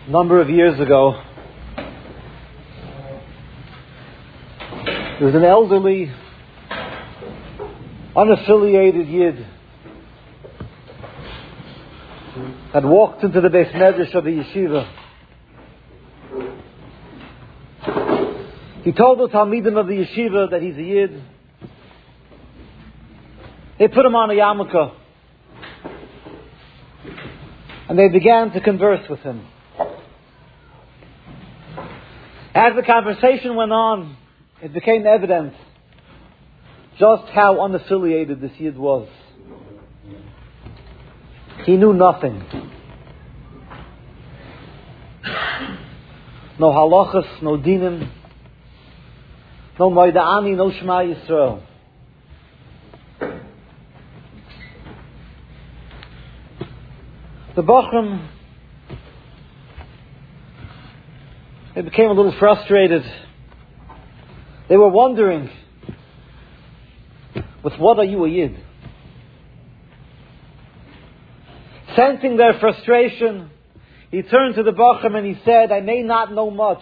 A number of years ago, there was an elderly, unaffiliated Yid that walked into the Beis Medrash of the yeshiva. He told the Talmidim of the yeshiva that he's a Yid. They put him on a yarmulke, and they began to converse with him. As the conversation went on, it became evident just how unaffiliated this Yid was. He knew nothing. No halachas, no dinim, no moeda'ani, no Shema Yisrael. The Bochum, they became a little frustrated. They were wondering, with what are you a Yid? Sensing their frustration, he turned to the Bochum and he said, I may not know much,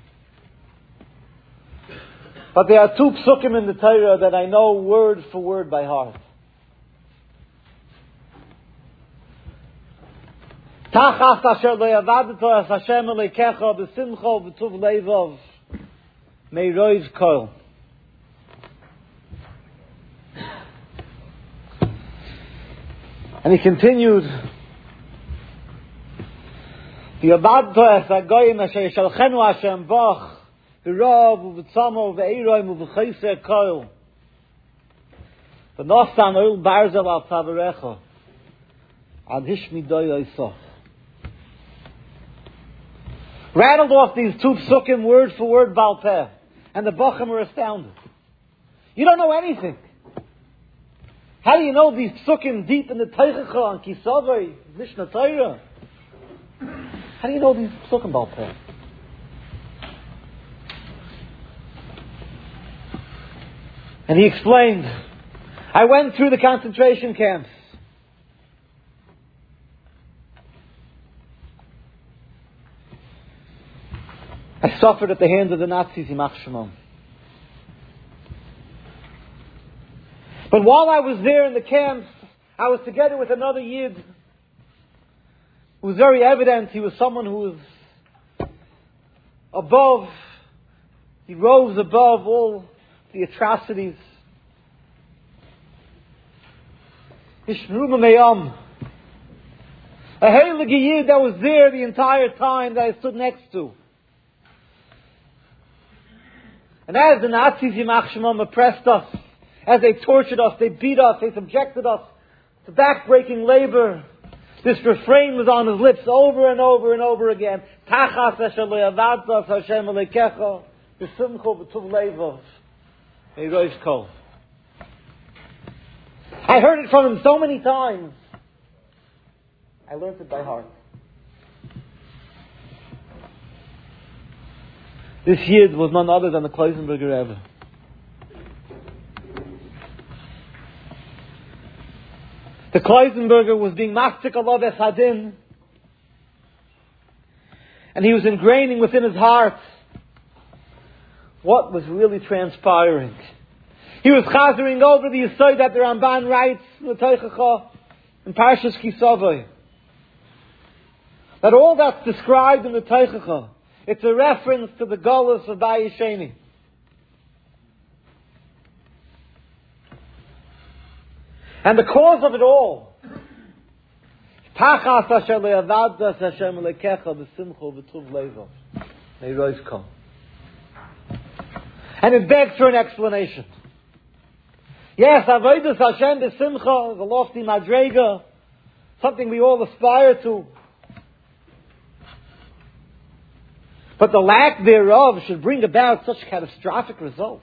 but there are 2 psukim in the Torah that I know word for word by heart. Tachas asher lo yavadto es Hashem Elokecha b'simcha v'tuv levav me'roiv kol. And he continued, V'yavadto es hagoyim asher yishalchenu Hashem bach v'rav v'tzamo v'eiroim v'chayser kol v'nosan oil barzel al tavarecha ad hishmidoy oisach. Rattled off these 2 psukim word for word Baal Peh, and the Bochum were astounded. You don't know anything. How do you know these psukim deep in the Teichacha and Kisavai, Mishnah Torah? How do you know these psukim Baal Peh? And he explained, I went through the concentration camps. I suffered at the hands of the Nazis, Yimach Shemam. But while I was there in the camps, I was together with another Yid who was very evident. He was someone who was above, he rose above all the atrocities. Ishmeru Meyam. A heilige Yid that was there the entire time that I stood next to. And as the Nazis, Yimach Shemam, oppressed us, as they tortured us, they beat us, they subjected us to backbreaking labor, this refrain was on his lips over and over and over again. Tachas asher lo yavadto es Hashem Elokecha b'simcha v'tuv levav me'roiv kol. I heard it from him so many times. I learned it by heart. This Yid was none other than the Kloisenberger Rebbe. The Kloisenberger was being mastik alav es hadin, and he was ingraining within his heart what was really transpiring. He was chazering over the yesod that the Ramban writes in the Teichacha in Parshas Kisavai, that all that's described in the Teichacha, it's a reference to the Golus of Bayis Sheni. And the cause of it all, Tachas asher lo yavadto es Hashem Elokecha b'simcha v'tuv levav me'roiv kol. And it begs for an explanation. Yes, avodas Hashem b'simcha is a lofty madrega, something we all aspire to. But the lack thereof should bring about such catastrophic results.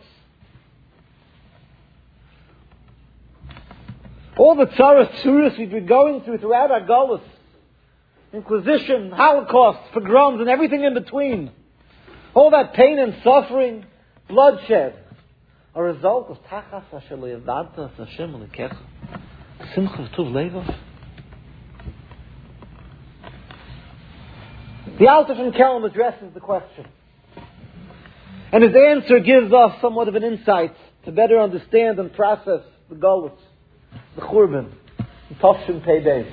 All the tzuras we've been going through throughout our Golus, Inquisition, Holocaust, pogroms, and everything in between, all that pain and suffering, bloodshed, a result of Tachas asher lo yavadto es Hashem Elokecha b'simcha v'tuv levav The Alter from Kelm addresses the question. And his answer gives us somewhat of an insight to better understand and process the Golus, the Churban, the Tafshin Pei Beis.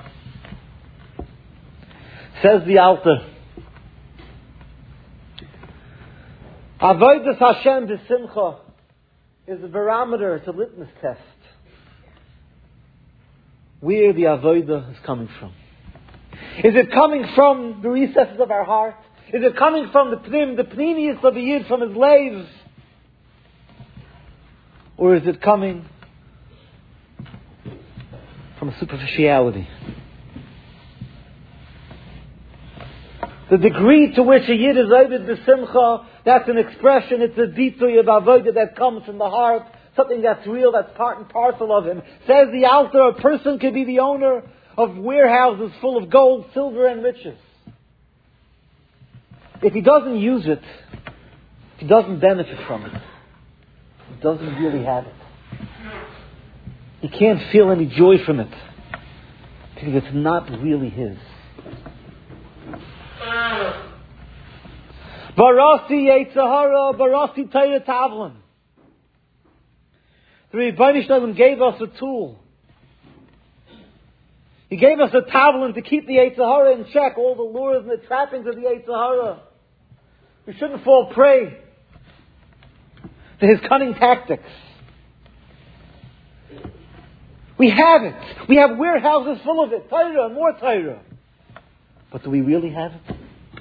Says the Alter, Avodas Hashem b'simcha is a barometer, it's a litmus test. Where the Avodah is coming from. Is it coming from the recesses of our heart? Is it coming from the pnimius of the Yid, from his lev? Or is it coming from a superficiality? The degree to which a Yid is oived b'simcha, that's an expression, it's a bitui of avodah that comes from the heart, something that's real, that's part and parcel of him. Says the Alter, a person could be the owner of warehouses full of gold, silver, and riches. If he doesn't use it, if he doesn't benefit from it, he doesn't really have it. He can't feel any joy from it because it's not really his. Barasi Yetzirah, Barasi Torah Tavlin. The Rebbeinu Shalom gave us a tool. He gave us a tavlin to keep the Yetzirah in check, all the lures and the trappings of the Yetzirah. We shouldn't fall prey to his cunning tactics. We have it. We have warehouses full of it. Torah, more Torah. But do we really have it?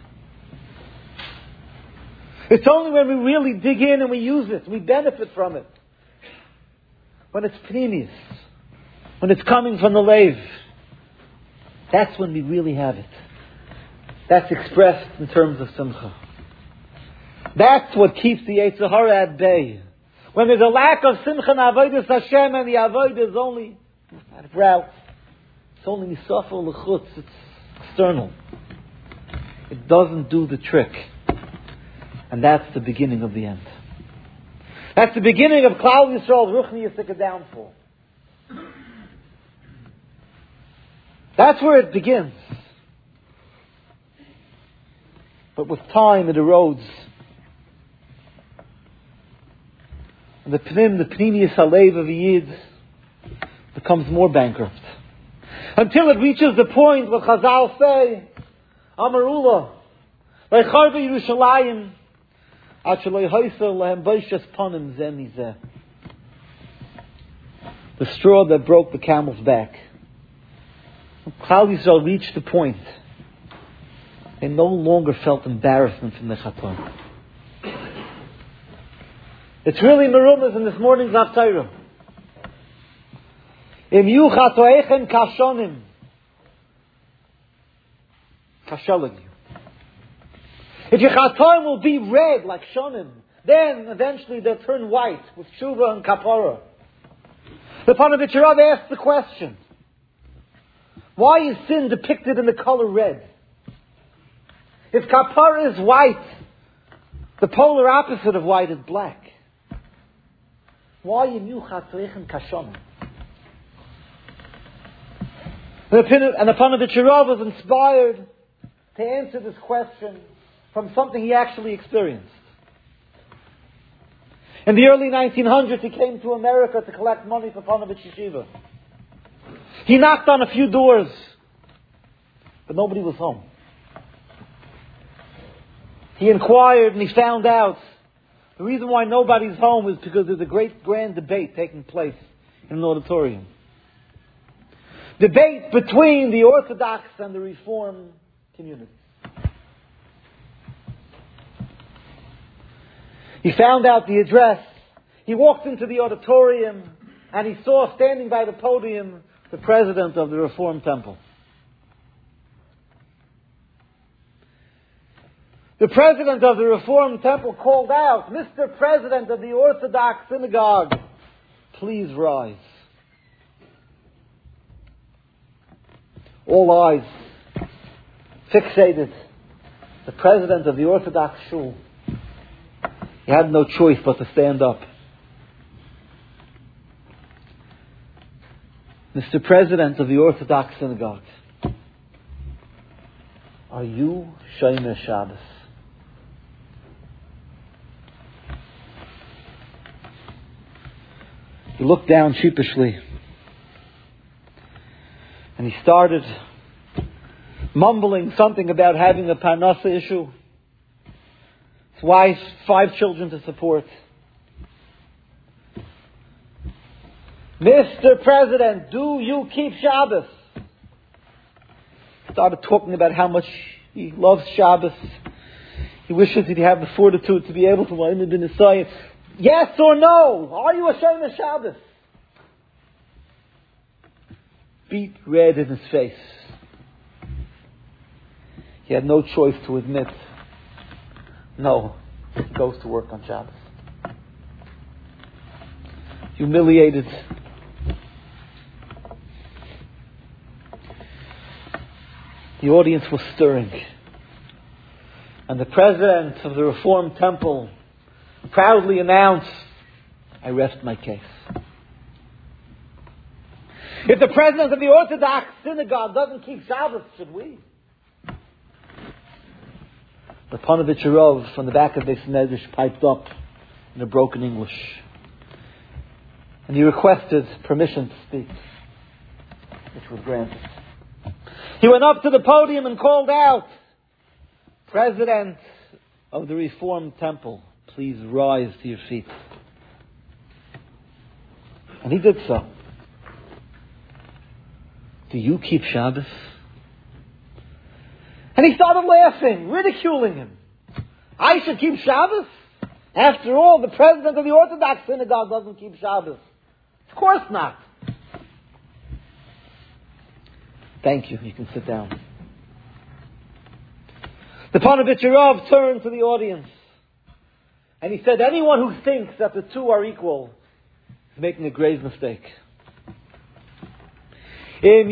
It's only when we really dig in and we use it, we benefit from it. When it's pnimius, when it's coming from the lev, that's when we really have it. That's expressed in terms of simcha. That's what keeps the Yetzirah at bay. When there's a lack of simcha and avodas Hashem, and the avodah is only out of route, it's only misafel l'chutz, it's external. It doesn't do the trick. And that's the beginning of the end. That's the beginning of Klal Yisrael's ruchniistic downfall. That's where it begins. But with time it erodes. And the pnimius halev of the Yid becomes more bankrupt. Until it reaches the point where Chazal say, Amarullah, Leicharva Yerushalayim, the straw that broke the camel's back. Klal Yisrael reached the point they no longer felt embarrassment from the Chaton. It's really merumas in this morning's Haftarah. Im yu chatoechem kashonim kashalag you. If your chatoim will be red like shonim, then eventually they'll turn white with tshuva and kapara. The Panovich Rav asks the question, why is sin depicted in the color red? If kapara is white, the polar opposite of white is black. Why in you chatoichem kashonim? And the Panovich Rav was inspired to answer this question from something he actually experienced. In the early 1900s, he came to America to collect money for Panovich Yeshiva. He knocked on a few doors, but nobody was home. He inquired and he found out the reason why nobody's home is because there's a great grand debate taking place in an auditorium. Debate between the Orthodox and the Reform communities. He found out the address. He walked into the auditorium and he saw standing by the podium the president of the Reform Temple. The president of the Reform Temple called out, "Mr. President of the Orthodox Synagogue, please rise." All eyes fixated. The president of the Orthodox Shul. He had no choice but to stand up. Mr. President of the Orthodox Synagogue, Are you Shomer Shabbos? He looked down sheepishly and he started mumbling something about having a parnasa issue. His wife, 5 children to support. Mr. President, do you keep Shabbos? He started talking about how much he loves Shabbos. He wishes he'd have the fortitude to be able to learn the Nisayim. Yes or no? Are you ashamed of Shabbos? Beat red in his face. He had no choice to admit, no, he goes to work on Shabbos. Humiliated. The audience was stirring. And the president of the Reformed Temple proudly announced, I rest my case. If the president of the Orthodox synagogue doesn't keep Shabbos, should we? The Panovich Arov from the back of Beis Medrash piped up in a broken English. And he requested permission to speak, which was granted. He went up to the podium and called out, President of the Reformed Temple, please rise to your feet. And he did so. Do you keep Shabbos? And he started laughing, ridiculing him. I should keep Shabbos? After all, the president of the Orthodox synagogue doesn't keep Shabbos. Of course not. Thank you. You can sit down. The Panovich Rav turned to the audience and he said, anyone who thinks that the two are equal is making a grave mistake. If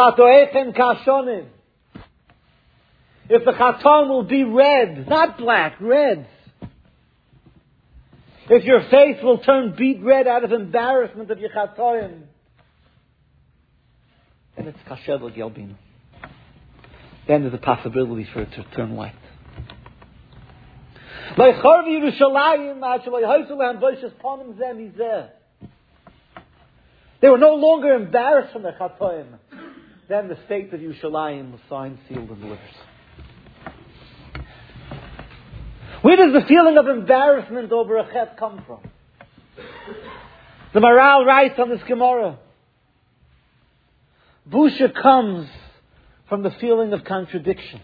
the Chaton will be red, not black, red. If your face will turn beet red out of embarrassment of your Chatoim, then it's kasher l'gelbinu. Then there's a possibility for it to turn white. They were no longer embarrassed from their Chatoim. Then the state of Yerushalayim was signed, sealed, and delivered. Where does the feeling of embarrassment over a chet come from? The Maral writes on this Gemara, Busha comes from the feeling of contradiction.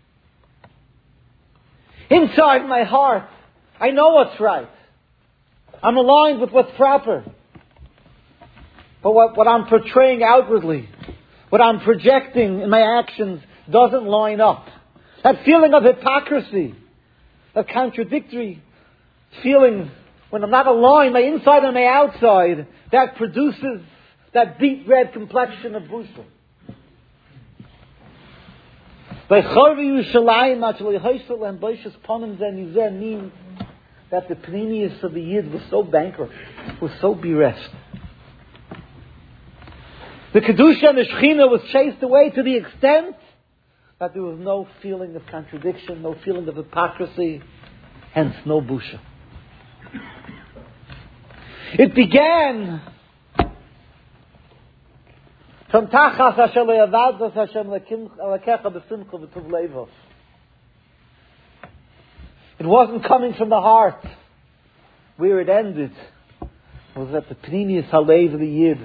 Inside my heart, I know what's right. I'm aligned with what's proper. But what I'm portraying outwardly, what I'm projecting in my actions doesn't line up. That feeling of hypocrisy, that contradictory feeling when I'm not aligned, my inside and my outside, that produces that beet red complexion of busha. Means that the pnimius of the Yid was so bankrupt, was so bereft. The Kedusha and the Shechina was chased away to the extent that there was no feeling of contradiction, no feeling of hypocrisy, hence no busha. It began from Tachas Asher Le'avadvas Hashem Lekecha B'simcha V'tuv Leivos. It wasn't coming from the heart. Where it ended was that the Pnimius Halev of the Yid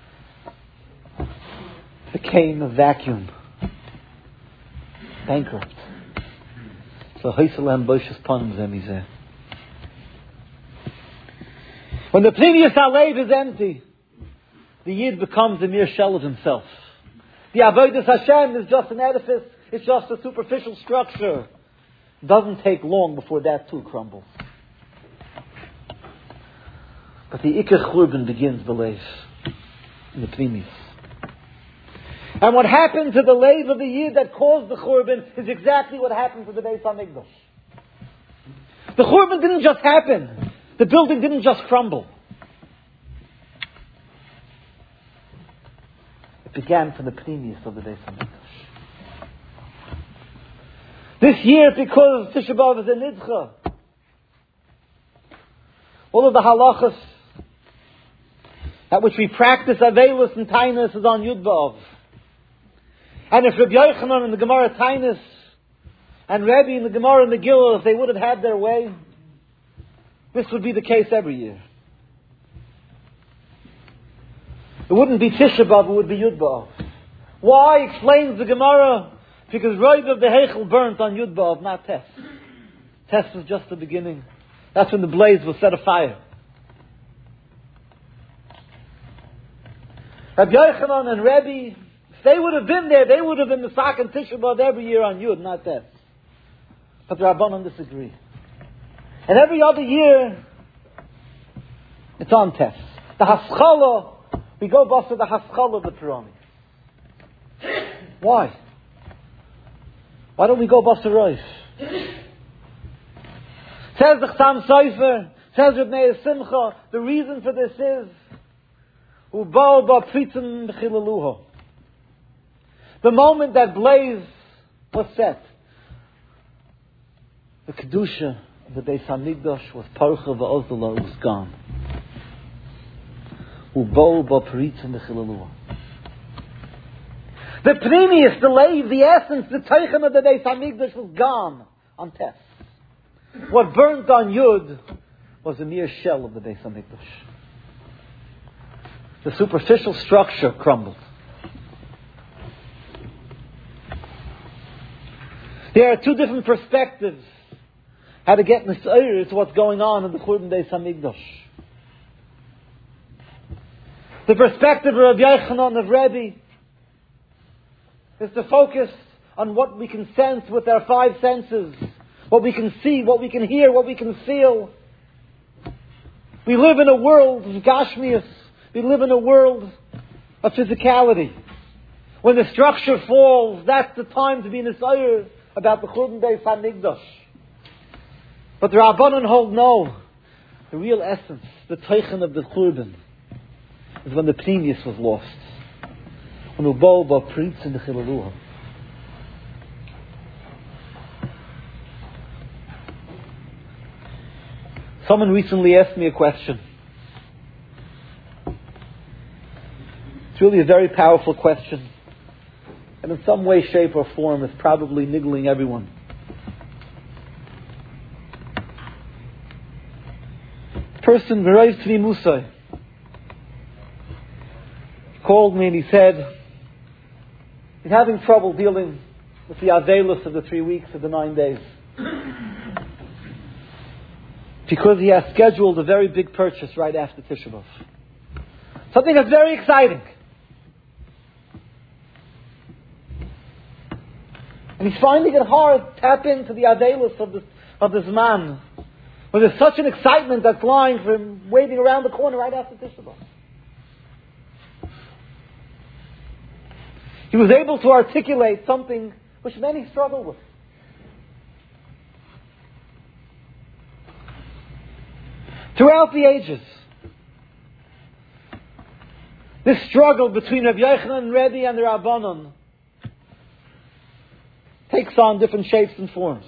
became a vacuum. Bankrupt. So Haisalam Bosh's Panim Zemizeh. When the Pnimius Halev is empty, the Yid becomes a mere shell of himself. The Avodas Hashem is just an edifice. It's just a superficial structure. It doesn't take long before that too crumbles. But the Ikar Churban begins the Leiv in the Pnimius. And what happened to the Leiv of the Yid that caused the Churban is exactly what happened to the Beis HaMikdash. The Churban didn't just happen. The building didn't just crumble. It began from the Pnimius of the Beis HaMikdash. This year, because Tisha B'Av is a Nidcha, all of the halachas at which we practice Aveilus and Tainus is on Yud B'Av. And if Rabbi Yochanan in the Gemara Tainus and Rebbe in the Gemara Megillah, if they would have had their way, this would be the case every year. It wouldn't be Tisha B'Av, it would be Yud B'Av. Why? Explains the Gemara. Because Roiv of the Heichel burnt on Yud B'Av, not Tes. Tes was just the beginning. That's when the blaze was set afire. Rabbi Yochanan and Rebbe, if they would have been there, they would have been the Sakan Tisha B'Av every year on Yud, not Tes. But the Rabbanon disagree. And every other year, it's on Tes. The Haskalah, we go back to the Haskalah of the Pirami. Why? Why don't we go back to Rosh? Says the Chassam Sofer, says Reb Meir Simcha, the reason for this is Ubao ba'pritzim b'chilaluho. The moment that blaze was set, the Kedusha of the Beis HaMikdash was Parcha v'Ozela, it was gone. Ubao ba'pritzim b'chilaluho. The pnimius, the leiv, the essence, the teichem of the Beis HaMikdash was gone on Tes. What burnt on Yud was a mere shell of the Beis HaMikdash. The superficial structure crumbled. There are two different perspectives how to get nisayir to what's going on in the Churban Beis HaMikdash. The perspective of Rabbi Yochanan of Rebbe is to focus on what we can sense with our five senses, what we can see, what we can hear, what we can feel. We live in a world of gashmius. We live in a world of physicality. When the structure falls, that's the time to be nisayir about the Churban Beis HaMikdash. But the Rabbanon hold no. The real essence, the teichen of the Churban, is when the pnimius was lost. When Ubao ba'pritzim b'chilaluho. Someone recently asked me a question. It's really a very powerful question. And in some way, shape or form, it's probably niggling everyone. The person, V'rayv Tzvi Musay, called me and he said he's having trouble dealing with the Aveilus of the 3 weeks of the 9 days. Because he has scheduled a very big purchase right after Tisha B'Av. Something that's very exciting. And he's finding it hard to tap into the Aveilus of this man. When there's such an excitement that's lying for him, waiting around the corner right after Tisha B'Av. He was able to articulate something which many struggle with. Throughout the ages, this struggle between Rabbi Yochanan and Rebbe and the Rabbanon takes on different shapes and forms.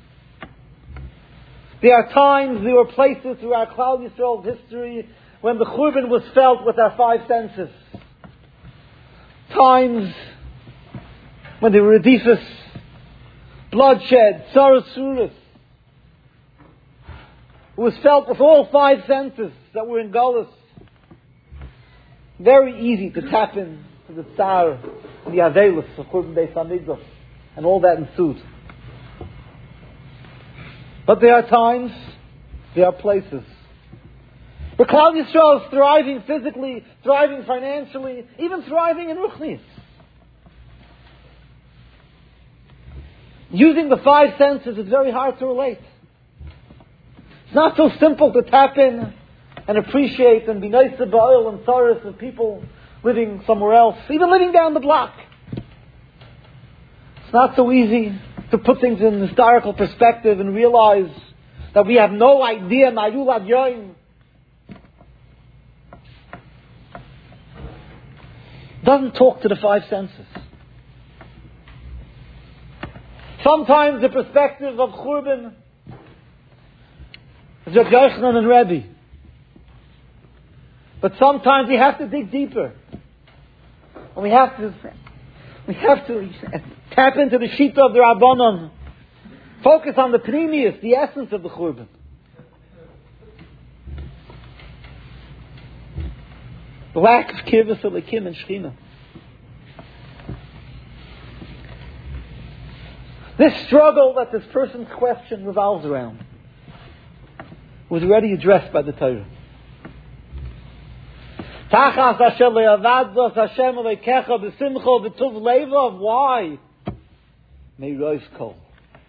There are times, there were places throughout Klal Yisrael's history when the Churban was felt with our five senses. Times when there were redifus, bloodshed, sarasuras. It was felt with all five senses that were in Galus. Very easy to tap in to the tsar and the Aveilus of Churban Beis HaMikdash and all that ensued. But there are times, there are places where Klal Yisrael is thriving physically, thriving financially, even thriving in ruchnius. Using the five senses is very hard to relate. It's not so simple to tap in and appreciate and be nice to ba'il and tzaras of people living somewhere else, even living down the block. It's not so easy to put things in historical perspective and realize that we have no idea ma'yul ad yoim. Doesn't talk to the five senses. Sometimes the perspective of Churban is Reb Yochanan and Rebbe. But sometimes we have to dig deeper. And we have to tap into the Shita of the Rabbanon. Focus on the Pnimius, the essence of the Churban. The lack of Kirvus Elikim and Shechina. This struggle that this person's question revolves around was already addressed by the Torah. Tachas asher le'avadzos Hashem aleikecha b'simcha v'tuv levav. Why? Me'rois kol.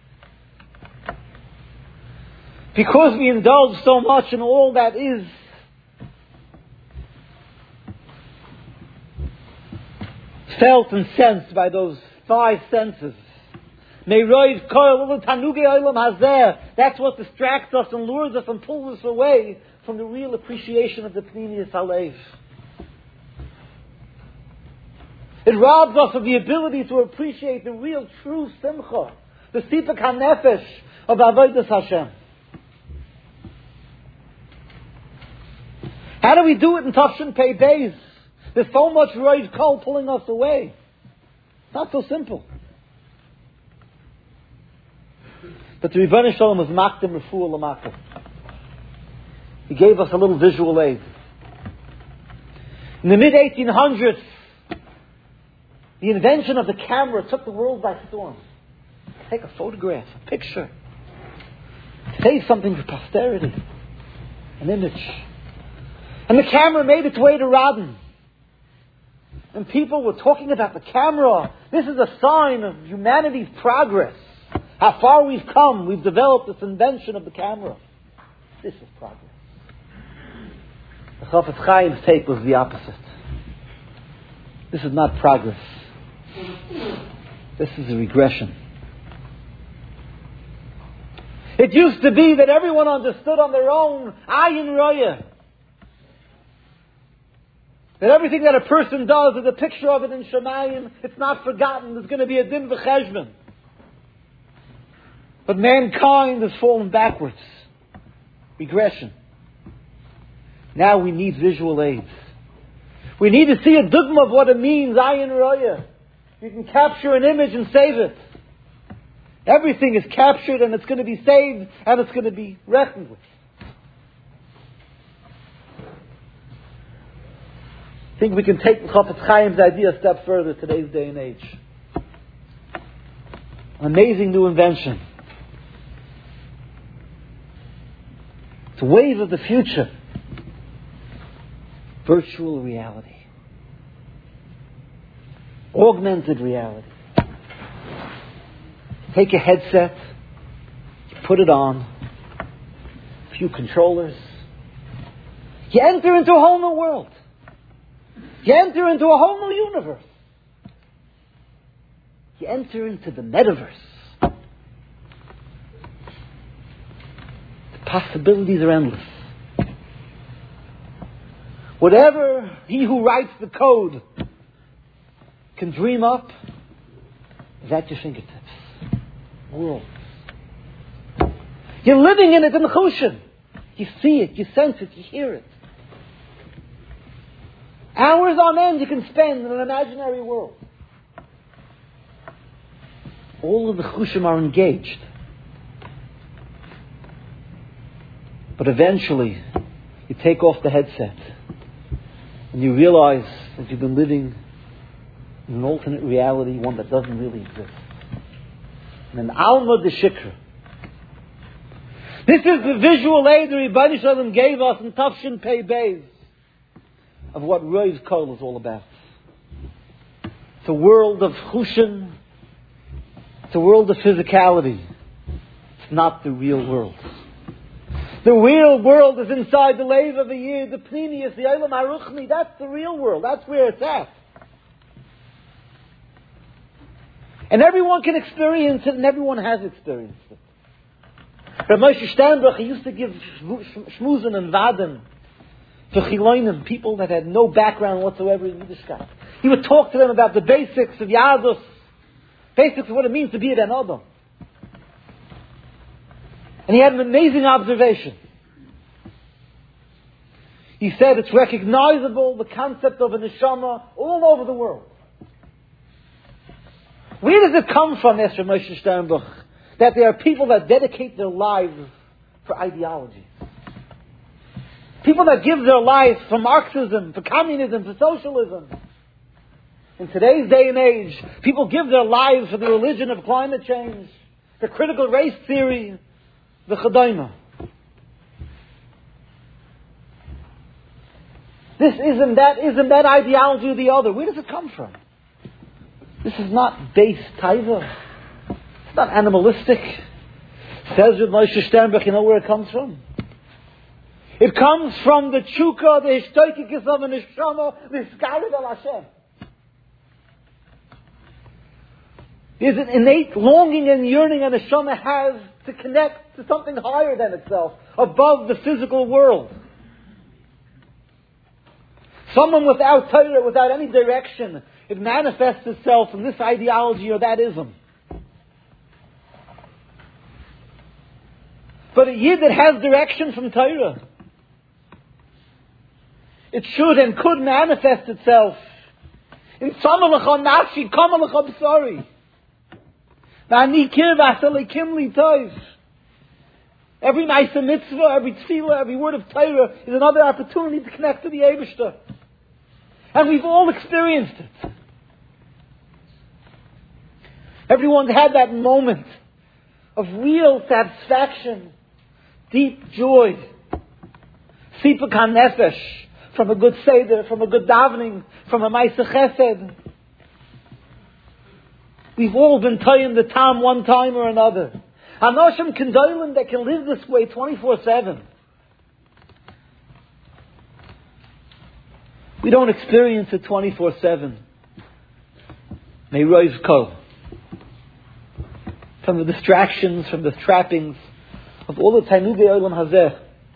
Because we indulge so much in all that is felt and sensed by those five senses. Me'rois kol u'tanuge olam hazeh. That's what distracts us and lures us and pulls us away from the real appreciation of the Pnimius Halev. It robs us of the ability to appreciate the real, true simcha, the sipak hanefesh of Avodas Hashem. How do we do it in Tafshin Pei Beis? There's so much roid kol pulling us away. Not so simple. But the Rebbeinu Shalom was makdim refuah l'makdim. He gave us a little visual aid. In the mid-1800s, the invention of the camera took the world by storm. Take a photograph, a picture. Say something for posterity. An image. And the camera made its way to Radin. And people were talking about the camera. This is a sign of humanity's progress. How far we've come. We've developed this invention of the camera. This is progress. The Chafetz Chaim's take was the opposite. This is not progress. This is a regression. It used to be that everyone understood on their own, ayin roya. That everything that a person does is a picture of it in Shemayim. It's not forgotten. There's going to be a din v'cheshbon. But mankind has fallen backwards. Regression. Now we need visual aids. We need to see a dogma of what it means, ayin roya. You can capture an image and save it. Everything is captured and it's going to be saved and it's going to be reckoned with. I think we can take the Chafetz Chaim's idea a step further today's day and age. An amazing new invention. It's a wave of the future. Virtual reality. Augmented reality. Take a headset, you put it on, a few controllers. You enter into a whole new world. You enter into a whole new universe. You enter into the metaverse. The possibilities are endless. Whatever he who writes the code can dream up is at your fingertips. Worlds. You're living in it in the Choshen. You see it, you sense it, you hear it. Hours on end you can spend in an imaginary world. All of the Chushim are engaged. But eventually, you take off the headset and you realize that you've been living in an alternate reality, one that doesn't really exist. And an Alma de Shikra. This is the visual aid the Rebbeinu Shalom gave us in Tafshin Pei Beis of what Roiv Kol is all about. It's a world of Chushin. It's a world of physicality. It's not the real world. The real world is inside the Lev of the Yid, the Pnimius, the Olam HaRuchni. That's the real world. That's where it's at. And everyone can experience it, and everyone has experienced it. Rav Moshe Sternbuch, he used to give shmuzin and vadim to chilonim, people that had no background whatsoever in Yiddishkeit. He would talk to them about the basics of Yadus, basics of what it means to be an Adam. And he had an amazing observation. He said it's recognizable, the concept of a neshama, all over the world. Where does it come from, Esther Moshe Sternbuch, that there are people that dedicate their lives for ideology? People that give their lives for Marxism, for communism, for socialism. In today's day and age, people give their lives for the religion of climate change, for critical race theory, the Chadaima. This isn't that ideology or the other. Where does it come from? This is not base taiva. It's not animalistic. Says with Moshe Sternbuch, you know where it comes from? It comes from the tshuka, the hishtoikikis of a neshama, the skarid al Hashem. There's an innate longing and yearning a neshama has to connect to something higher than itself, above the physical world. Someone without Torah, without any direction, it manifests itself in this ideology or that ism. But a yid that has direction from Torah, it should and could manifest itself in Tzamalacha Nafshi, Kamalacha B'sari. Every Maisa Mitzvah, every Tefillah, every word of Torah is another opportunity to connect to the Eibishter. And we've all experienced it. Everyone's had that moment of real satisfaction, deep joy, Sipuk HaNefesh, from a good Seder, from a good davening, from a Maisa Chesed. We've all been tying the tam one time or another. Anoshim Kendolim that can live this way 24/7. We don't experience it 24/7. May rise kol. From the distractions, from the trappings of all the Tainugei Olam Hazeh.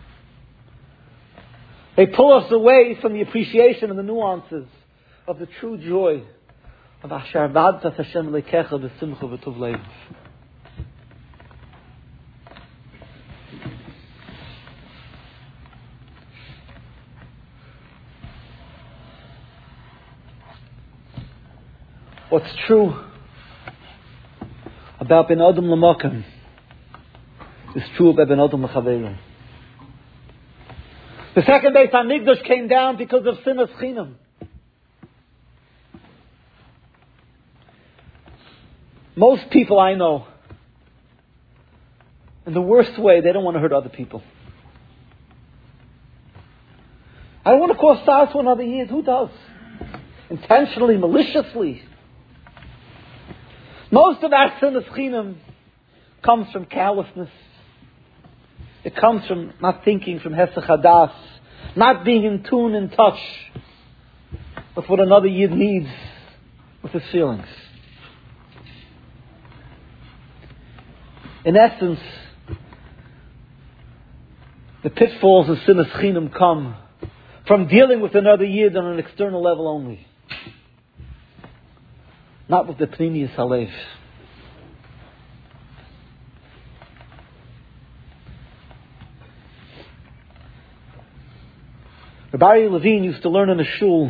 They pull us away from the appreciation and the nuances of the true joy of Asher V'adtas Hashem Lekecha V'simcha V'tov Leiv. What's true about Ben Adam L'Makom is true about Ben Adam L'Chaveiro. The second Beis HaMikdash came down because of Sinas Chinam. Most people I know, in the worst way, they don't want to hurt other people. I don't want to cause sorrow to another yid. Who does? Intentionally, maliciously. Most of our Sinas Chinam comes from callousness. It comes from not thinking, from Hesach Hadas, not being in tune, in touch with what another yid needs, with his feelings. In essence, the pitfalls of Sinas Chinam come from dealing with another yid on an external level only, not with the Pnimius Halev. Rabbi Aryeh Levine used to learn in a shul.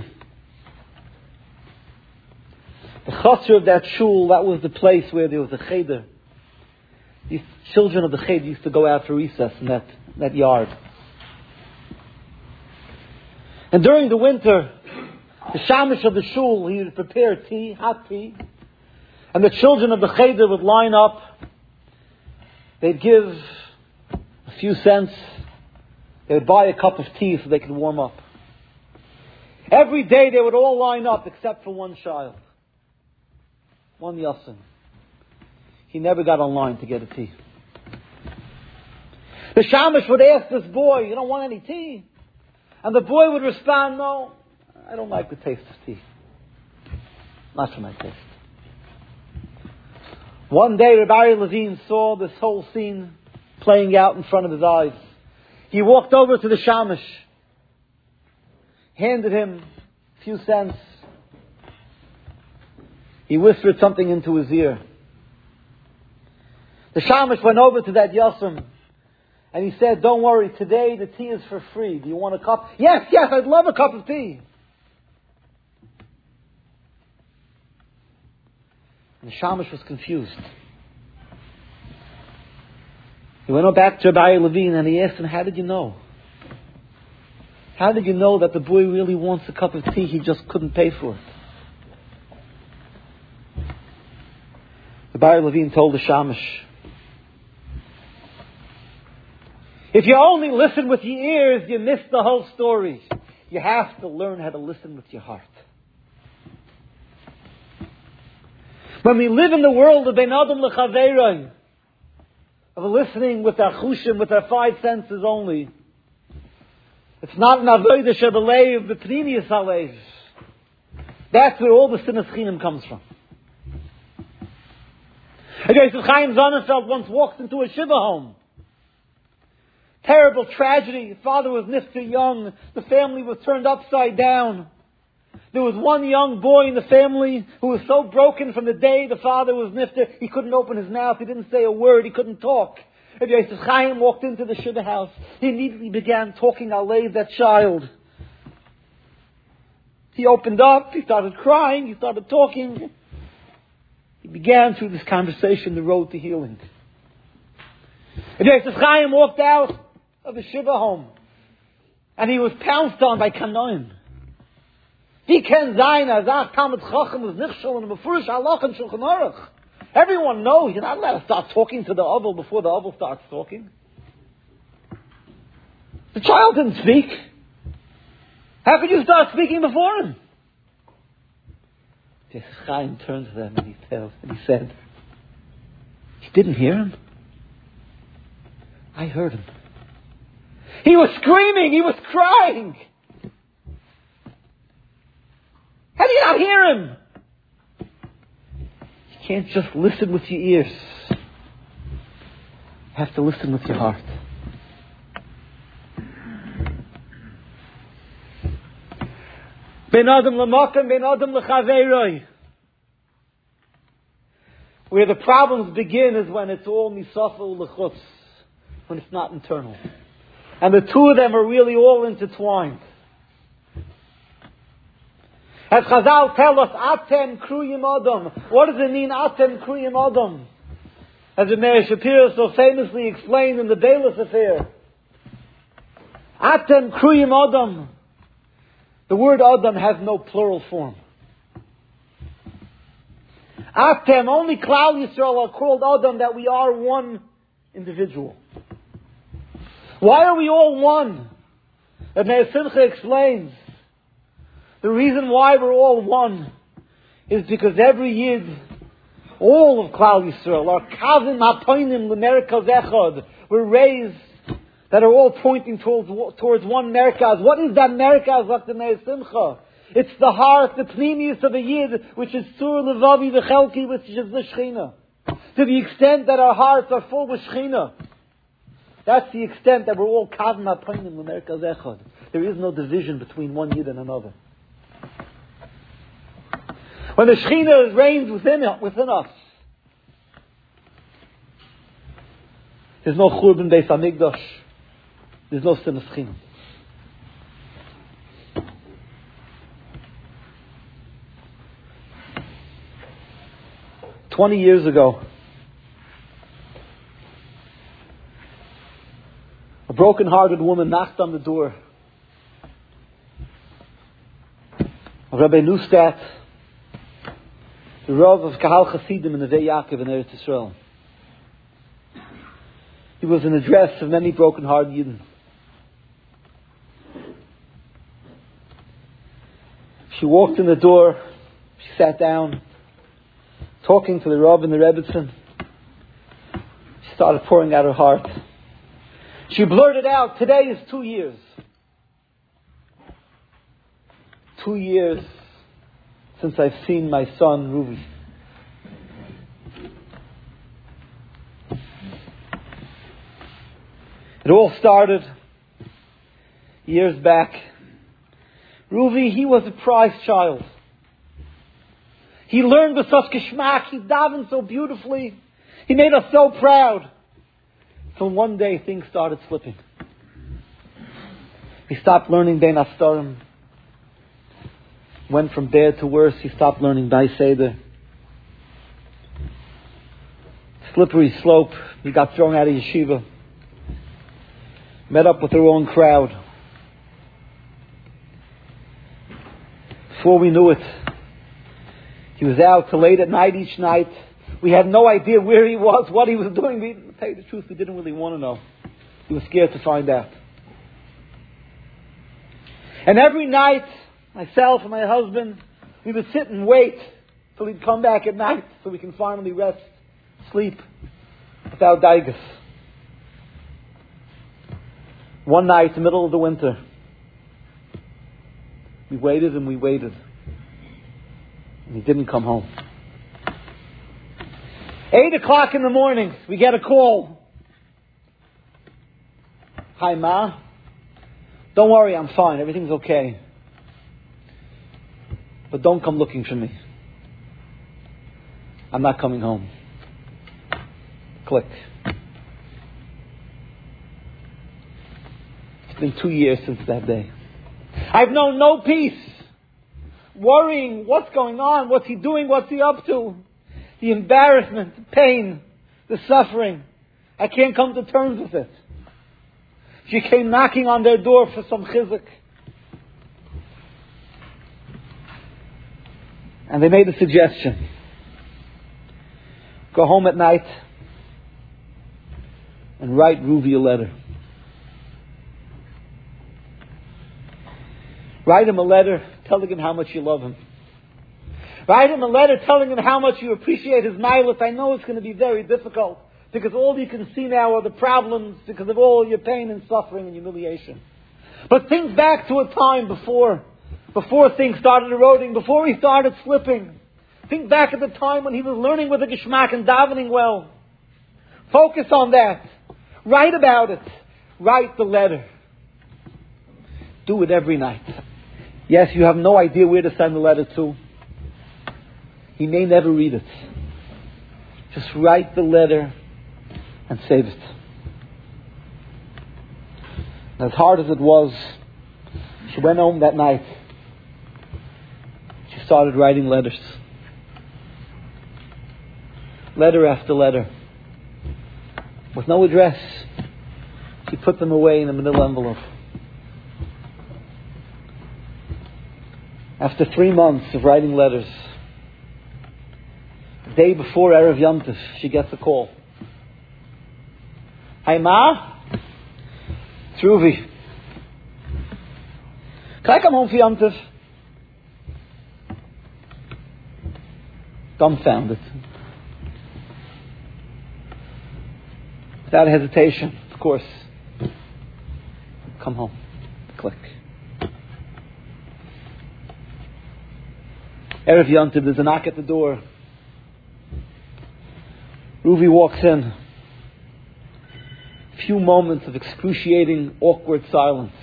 The chasser of that shul, that was the place where there was a cheder. These children of the cheder used to go out for recess in that yard. And during the winter, the shamish of the shul, he would prepare tea, hot tea, and the children of the cheder would line up. They'd give a few cents. They would buy a cup of tea so they could warm up. Every day they would all line up except for one child. One Yassin. He never got online to get a tea. The shamish would ask this boy, "You don't want any tea?" And the boy would respond, "No, I don't like the taste of tea. Not for my taste." One day Rabbi Aryeh Levine saw this whole scene playing out in front of his eyes. He walked over to the shamish, handed him a few cents. He whispered something into his ear. The shamish went over to that Yassim And he said, don't worry, today the tea is for free. Do you want a cup? Yes, I'd love a cup of tea. And the Shamash was confused. He went back to Rabbi Levine and he asked him, how did you know? How did you know that the boy really wants a cup of tea? He just couldn't pay for it. Rabbi Levine told the Shamash, if you only listen with your ears, you miss the whole story. You have to learn how to listen with your heart. When we live in the world of Ben Adam L'Chaveiroi, of listening with our chushim, with our five senses only, it's not an avodah shebelev, the pnimius halev. That's where all the sinas chinam comes from. Yosef Chaim Sonnenfeld once walked into a shiva home. Terrible tragedy. His father was nifter young. The family was turned upside down. There was one young boy in the family who was so broken from the day the father was nifter, he couldn't open his mouth, he didn't say a word, he couldn't talk. If Yosef Chaim walked into the shiva house, he immediately began talking alev that child. He opened up, he started crying, he started talking. He began through this conversation the road to healing. If Yosef Chaim walked out of the shiva home, and he was pounced on by Kanoim. He can zayin azach Talmid Chacham was nichshol and mefurish halach and Shulchan Aruch. Everyone knows you're not allowed to start talking to the oval before the oval starts talking. The child didn't speak. How could you start speaking before him? Yosef Chaim turned to them and he said, "You didn't hear him? I heard him. He was screaming, he was crying. How do you not hear him? You can't just listen with your ears. You have to listen with your heart." Ben Adam l'makam, Ben Adam l'chaveiroi. Where the problems begin is when it's all misafa u'lechutz, when it's not internal. And the two of them are really all intertwined. As Chazal tell us, Atem kruyim Adam. What does it mean, Atem kruyim Adam? As the Meir Shapiro so famously explained in the Bayless affair. Atem kruyim Adam. The word Adam has no plural form. Atem, only Klal Yisrael are called Adam, that we are one individual. Why are we all one? And Meir Simcha explains, the reason why we're all one is because every Yid, all of Klal Yisrael, are kavim hapoinim l'merkaz echad. We're raised that are all pointing towards one merkaz. What is that merkaz, like the Meir Simcha? It's the heart, the pnimius of a Yid, which is sur levavi v'chelki, which is the Shechina. To the extent that our hearts are full with Shechina, that's the extent that we're all kavim hapoinim l'merkaz echad. There is no division between one Yid and another. When the Shechina reigns within us, there's no Churban Beis Hamikdash. There's no Sinas Chinam. "20 years ago, a broken-hearted woman knocked on the door of Rabbi Neustadt, the Rav of Kahal Chasidim in the Neve Yaakov in Eretz Yisrael. He was an address of many broken-hearted Yidden. She walked in the door, she sat down, talking to the Rav and the Rebbetzin. She started pouring out her heart. She blurted out, "Today is 2 years. 2 years since I've seen my son, Ruvi. It all started years back. Ruvi, he was a prized child. He learned with such geschmack. He davened so beautifully. He made us so proud. Till one day things started slipping. He stopped learning Bein Haftarim. Went from bad to worse. He stopped learning Bai Seder. Slippery slope. He got thrown out of yeshiva. Met up with the wrong crowd. Before we knew it, he was out till late at night each night. We had no idea where he was, what he was doing. To tell you the truth, we didn't really want to know. He was scared to find out. And every night, myself and my husband, we would sit and wait till he'd come back at night so we can finally rest, sleep without daigas. One night, in the middle of the winter, we waited and we waited. And he didn't come home. 8 o'clock in the morning, we get a call. Hi, Ma. Don't worry, I'm fine. Everything's okay. But don't come looking for me. I'm not coming home. Click. It's been 2 years since that day. I've known no peace. Worrying, what's going on? What's he doing? What's he up to? The embarrassment, the pain, the suffering. I can't come to terms with it. She came knocking on their door for some chizuk. And they made a suggestion. Go home at night and write Ruvi a letter. Write him a letter telling him how much you love him. Write him a letter telling him how much you appreciate his milas. I know it's going to be very difficult because all you can see now are the problems because of all your pain and suffering and humiliation. But think back to a time before things started eroding, before he started slipping. Think back at the time when he was learning with a geschmack and davening well. Focus on that. Write about it. Write the letter. Do it every night. Yes, you have no idea where to send the letter to. He may never read it. Just write the letter and save it. And as hard as it was, she went home that night. She started writing letters. Letter after letter. With no address. She put them away in a manila envelope. After 3 months of writing letters, the day before Erev Yom Tov, she gets a call. Hi, Ma. It's Ruvi. Can I come home for Yom Tov? Dumbfounded. Without hesitation, of course. Come home. Click. Erev Yom Tov, there's a knock at the door. Ruvi walks in. A few moments of excruciating, awkward silence.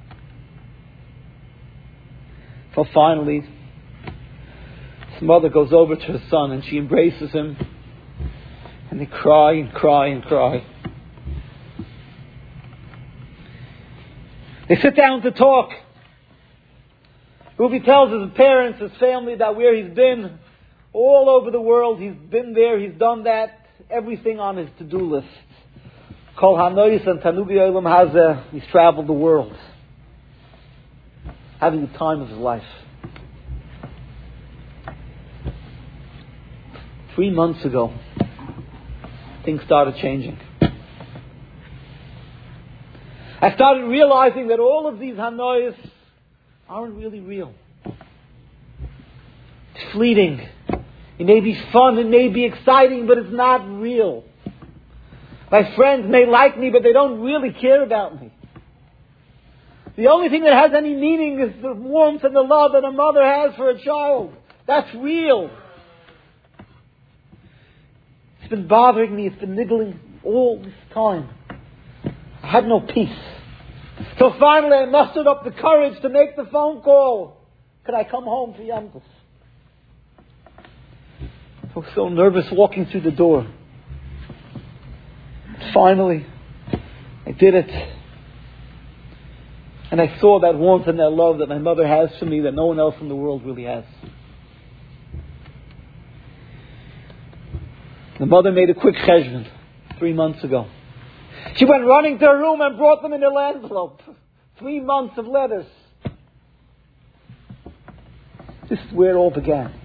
So finally, his mother goes over to her son and she embraces him. And they cry and cry and cry. They sit down to talk. Ruvi tells his parents, his family, that where he's been, all over the world, he's been there, he's done that, everything on his to-do list. Kol Hanois and Tanubi Olam Hazeh, he's traveled the world, having the time of his life. 3 months ago, things started changing. I started realizing that all of these Hanois aren't really real. It's fleeting. It may be fun, it may be exciting, but it's not real. My friends may like me, but they don't really care about me. The only thing that has any meaning is the warmth and the love that a mother has for a child. That's real. It's been bothering me, it's been niggling all this time. I had no peace. So finally I mustered up the courage to make the phone call. Could I come home for Yom Tov? I was so nervous walking through the door. Finally, did it. And I saw that warmth and that love that my mother has for me that no one else in the world really has. The mother made a quick cheshbon 3 months ago. She went running to her room and brought them in an envelope. 3 months of letters. This is where it all began.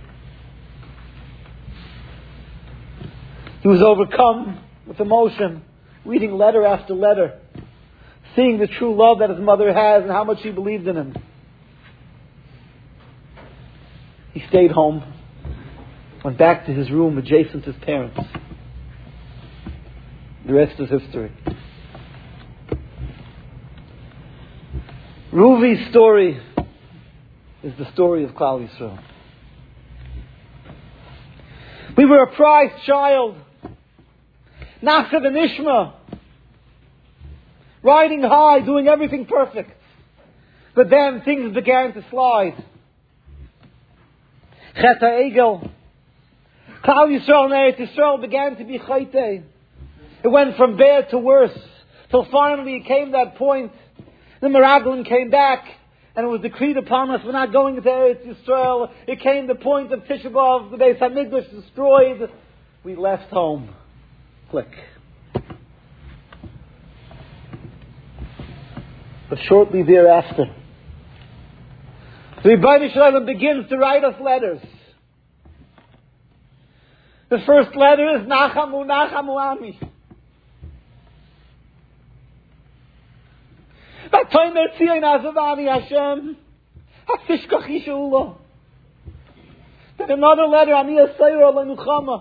He was overcome with emotion, reading letter after letter, seeing the true love that his mother has and how much she believed in him. He stayed home, went back to his room adjacent to his parents. The rest is history. Ruvi's story is the story of Klal Yisrael. We were a prized child. Nasa and Ishma. Riding high, doing everything perfect. But then things began to slide. Chet HaEgel. Klal Yisrael and Eretz Yisrael began to be chaytei. It went from bad to worse. Till finally it came that point. The Meraglim came back. And it was decreed upon us, we're not going into Eretz Yisrael. It came the point of Tisha B'Av, the Beis HaMikdash destroyed. We left home. Click. But shortly thereafter, the Rebbeinu Shalom begins to write us letters. The first letter is Nachamu, Nachamu Ami. Then another letter, Ani Asayra Lenuchama.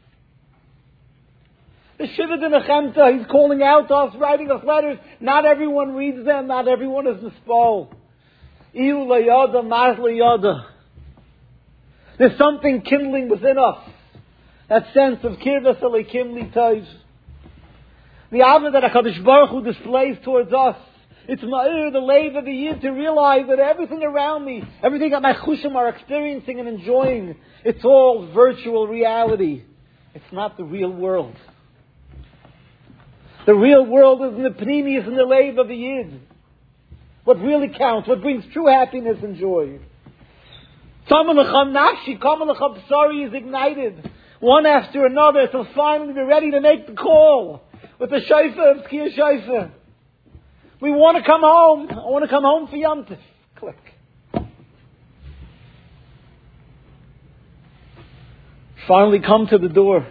The Shiva Dinachemta, he's calling out to us, writing us letters. Not everyone reads them, not everyone is Nispal. Iu Layada, Maz Layada. There's something kindling within us. That sense of Kirvas Alekim Litayv. The honor that HaKadosh Baruch Hu displays towards us. It's ma'ir, the lave of the year, to realize that everything around me, everything that my chushim are experiencing and enjoying, it's all virtual reality. It's not the real world. The real world is in the pnimius and the lave of the yid. What really counts, what brings true happiness and joy. Tamalacham nafshi, kamalacham psari is ignited, one after another, till finally we're ready to make the call with the shofar of Tkiyah Shofar. We want to come home. I want to come home for Yom Tov. Click. Finally come to the door.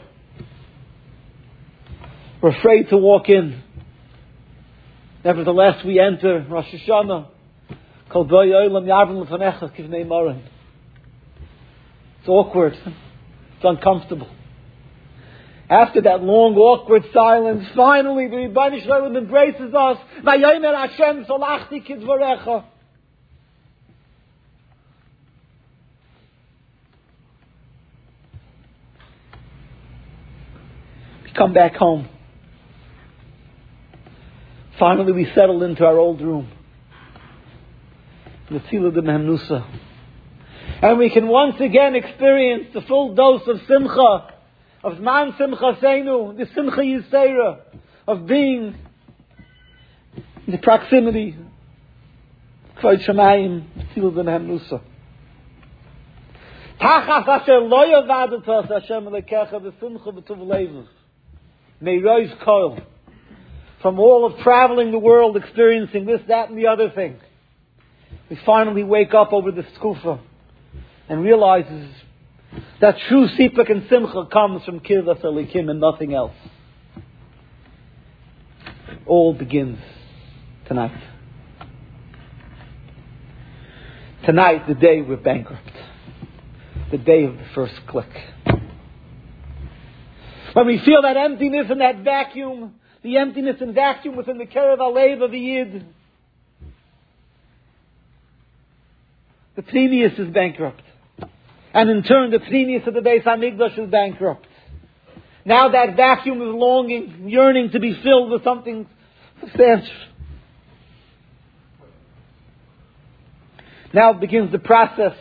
We're afraid to walk in. Nevertheless, we enter Rosh Hashanah. Kol B'ay Olam Yavim L'fanecha Kivnei Moran. It's awkward. It's uncomfortable. After that long, awkward silence, finally the Rebbeinu Shalom embraces us. Vayomer Hashem solachti kidvarecha. We come back home. Finally we settle into our old room. The Tzilah de Memnusa. And we can once again experience the full dose of Simcha. Of Man Simcha Seinu, the Simcha Yisera, of being in the proximity of Kvod Shamayim, Tzil B'nei Nusa. Tachas asher lo yavadet us Hashem Elokecha v'simcha v'tuv levus. Meiroz kol. From all of traveling the world, experiencing this, that, and the other thing, we finally wake up over the skufa and realizes that true Sipak and Simcha comes from Kirvas Elikim and nothing else. It all begins tonight. Tonight, the day we're bankrupt. The day of the first click. When we feel that emptiness and that vacuum, the emptiness and vacuum within the Kerev Alev of the Yid, the Pnimius is bankrupt. And in turn, the Pnimius of the Beis HaMikdash is bankrupt. Now that vacuum is longing, yearning to be filled with something substantial. Now begins the process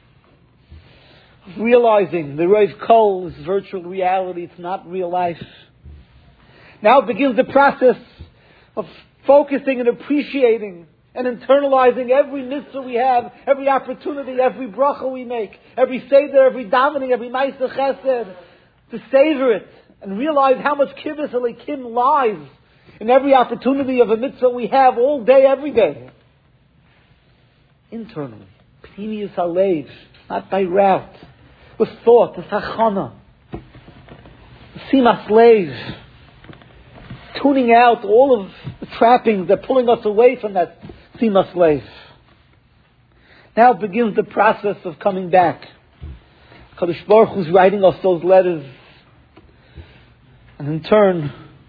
of realizing the Roiv Kol is virtual reality, it's not real life. Now begins the process of focusing and appreciating and internalizing every mitzvah we have, every opportunity, every bracha we make, every seder, every davening, every ma'aser chesed, to savor it and realize how much kibbutz elikim lies in every opportunity of a mitzvah we have all day, every day. Internally, pnimius halev, not by route, with thought, with hachana, simas leiv, tuning out all of the trappings that are pulling us away from that simas leiv. Now begins the process of coming back. Kadosh Baruch Hu is writing us those letters, and in turn,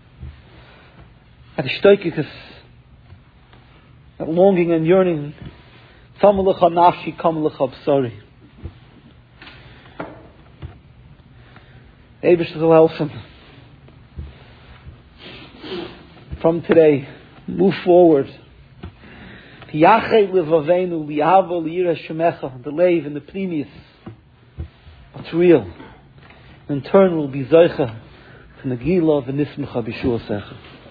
at the shtoikikus, that longing and yearning, Tam lecha nafshi, kam lecha b'sari. Eibush will help him. From today, move forward. Yachei levavenu li'ava li'ira shemecha, the leiv and the pnimius. What's real? In turn, will be zoicha to Nagila v'nismecha b'shua secha.